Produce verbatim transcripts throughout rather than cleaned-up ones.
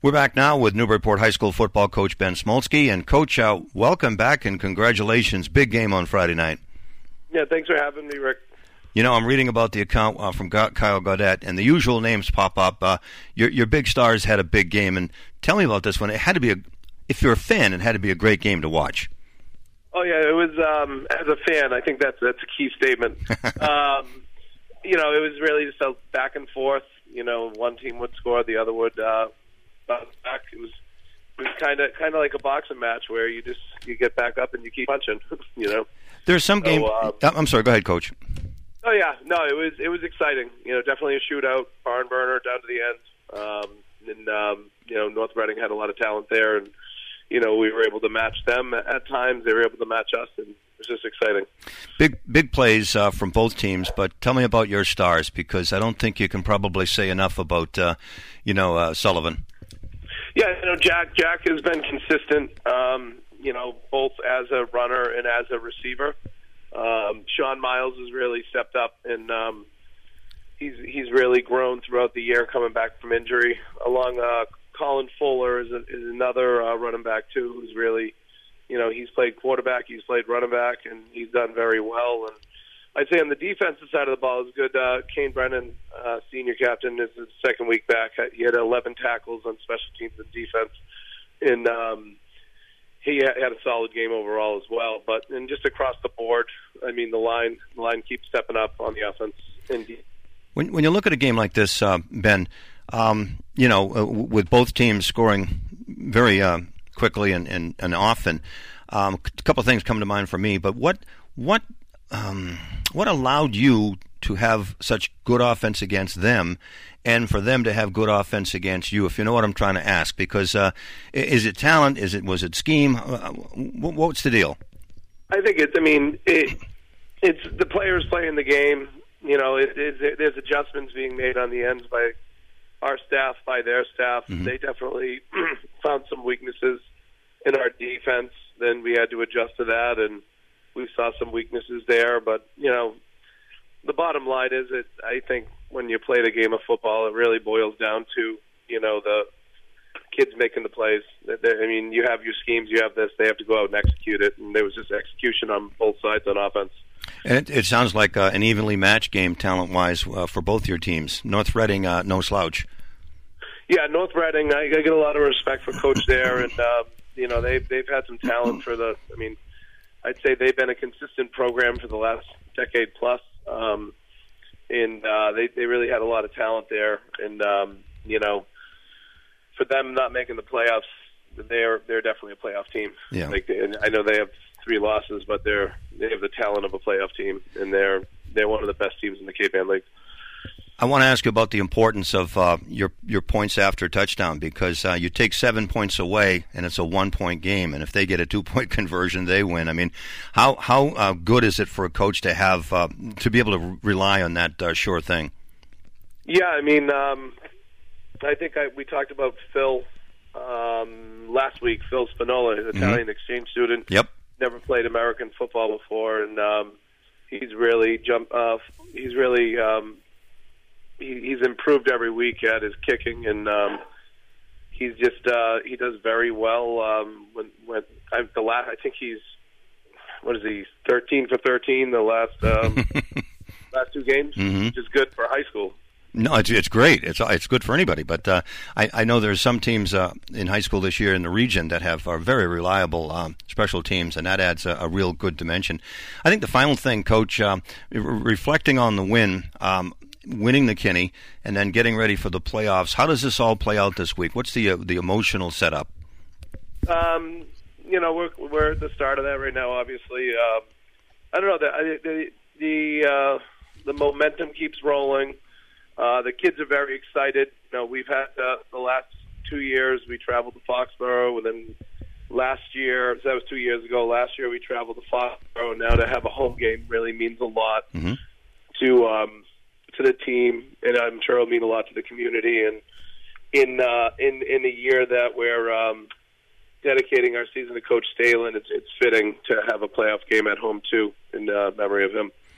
We're back now with Newburyport High School football coach Ben Smolsky. And, Coach, uh, welcome back and congratulations. Big game on Friday night. Yeah, thanks for having me, Rick. You know, I'm reading about the account uh, from Kyle Gaudette, and the usual names pop up. Uh, your your big stars had a big game. And tell me about this one. It had to be, a, if you're a fan, it had to be a great game to watch. Oh, yeah, it was, um, as a fan, I think that's, that's a key statement. um, you know, it was really just a back and forth. You know, one team would score, the other would uh, bounce back. It was it was kind of kind of like a boxing match where you just you get back up and you keep punching. You know, there's some so, game. Um, I'm sorry. Go ahead, Coach. Oh yeah, no, it was it was exciting. You know, definitely a shootout, barn burner down to the end. Um, and um, you know, North Reading had a lot of talent there, and you know, we were able to match them at times. They were able to match us, and it was just exciting. Big big plays uh, from both teams, but tell me about your stars, because I don't think you can probably say enough about, uh, you know, uh, Sullivan. Yeah, you know, Jack Jack has been consistent, um, you know, both as a runner and as a receiver. Um, Sean Miles has really stepped up, and um, he's he's really grown throughout the year coming back from injury. Along uh, Colin Fuller is, a, is another uh, running back, too, who's really, you know, he's played quarterback, he's played running back, and he's done very well. And I'd say on the defensive side of the ball is good. Uh, Kane Brennan, uh, senior captain, is his second week back. He had eleven tackles on special teams and defense, and um, he had a solid game overall as well. But and just across the board, I mean, the line the line keeps stepping up on the offense. Indeed. When when you look at a game like this, uh, Ben, um, you know, uh, with both teams scoring very uh, quickly and, and, and often, um, a couple of things come to mind for me. But what what um, what allowed you to have such good offense against them, and for them to have good offense against you? If you know what I'm trying to ask, because uh, is it talent? Is it was it scheme? Uh, what's the deal? I think it's. I mean, it, it's the players playing the game. You know, it, it, there's adjustments being made on the ends by our staff, by their staff. Mm-hmm. They definitely found some weaknesses in our defense. Then we had to adjust to that, and we saw some weaknesses there. But, you know, the bottom line is that I think when you play the game of football, it really boils down to, you know, the kids making the plays. I mean, you have your schemes, you have this, they have to go out and execute it. And there was just execution on both sides on offense. And it, it sounds like uh, an evenly matched game, talent-wise, uh, for both your teams. North Reading, uh, no slouch. Yeah, North Reading, I, I get a lot of respect for Coach there, and uh, you know they've they've had some talent for the. I mean, I'd say they've been a consistent program for the last decade plus, um, and uh, they they really had a lot of talent there, and um, you know, for them not making the playoffs, they're they're definitely a playoff team. Yeah, like and I know they have three losses, but they're they have the talent of a playoff team, and they're they're one of the best teams in the Cape Ann League. I want to ask you about the importance of uh, your your points after touchdown, because uh, you take seven points away and it's a one point game, and if they get a two point conversion, they win. I mean, how how uh, good is it for a coach to have uh, to be able to rely on that uh, sure thing? Yeah, I mean, um, I think I, we talked about Phil um, last week. Phil Spinola, an Italian mm-hmm. exchange student. Yep. Never played American football before, and um, he's really jumped. Uh, he's really um, he, he's improved every week at his kicking, and um, he's just uh, he does very well. Um, when when I, the last, I think he's what is he thirteen for thirteen the last um, last two games, mm-hmm. which is good for high school. No, it's it's great. It's it's good for anybody. But uh, I I know there's some teams uh, in high school this year in the region that have are very reliable um, special teams, and that adds a, a real good dimension. I think the final thing, Coach, uh, re- reflecting on the win, um, winning the Kinney, and then getting ready for the playoffs. How does this all play out this week? What's the uh, the emotional setup? Um, you know, we're we're at the start of that right now. Obviously, uh, I don't know the the the, uh, the momentum keeps rolling. Uh, the kids are very excited. You know, we've had uh, the last two years we traveled to Foxborough, and then last year, so that was two years ago. Last year we traveled to Foxborough. Now to have a home game really means a lot mm-hmm. to um, to the team, and I'm sure it'll mean a lot to the community. And in uh, in in a year that we're um, dedicating our season to Coach Stalen, it's it's fitting to have a playoff game at home too in uh, memory of him.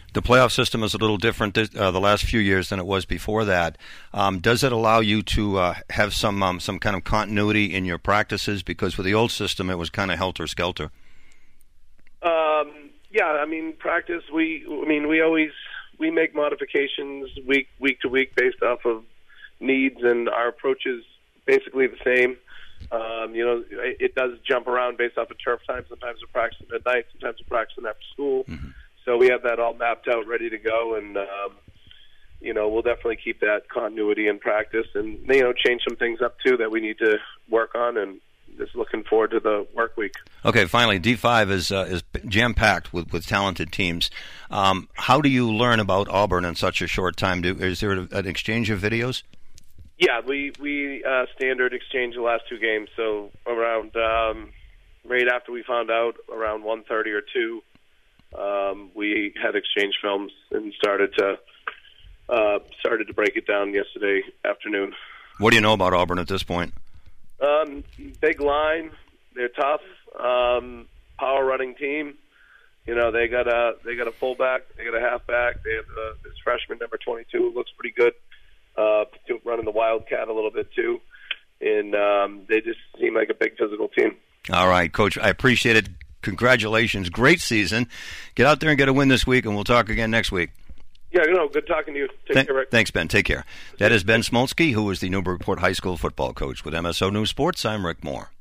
The playoff system is a little different this, uh, the last few years than it was before that. Um, does it allow you to uh, have some um, some kind of continuity in your practices? Because with the old system, it was kind of helter-skelter. Um, yeah, I mean, practice, we, I mean, we always, we make modifications week, week to week based off of needs, and our approach is basically the same. Um, you know, it, it does jump around based off of turf time. Sometimes we're practicing at night, sometimes we're practicing after school. Mm-hmm. So we have that all mapped out, ready to go, and, um, you know, we'll definitely keep that continuity in practice and, you know, change some things up, too, that we need to work on, and just looking forward to the work week. Okay, finally, D five is uh, is jam-packed with, with talented teams. Um, how do you learn about Auburn in such a short time? Do, is there an exchange of videos? Yeah, we, we uh, standard exchange the last two games, so around, um, right after we found out, around one thirty or two, Um, we had exchange films and started to uh, started to break it down yesterday afternoon. What do you know about Auburn at this point? Um, big line, they're tough, um, power running team. You know, they got a they got a fullback, they got a halfback. They have uh, this freshman number twenty-two who looks pretty good, uh, running the Wildcat a little bit too, and um, they just seem like a big physical team. All right, Coach, I appreciate it. Congratulations. Great season. Get out there and get a win this week, and we'll talk again next week. Yeah, you know, good talking to you. Take Th- care, Rick. Thanks, Ben. Take care. That is Ben Smolsky, who is the Newburyport High School football coach. With M S O News Sports, I'm Rick Moore.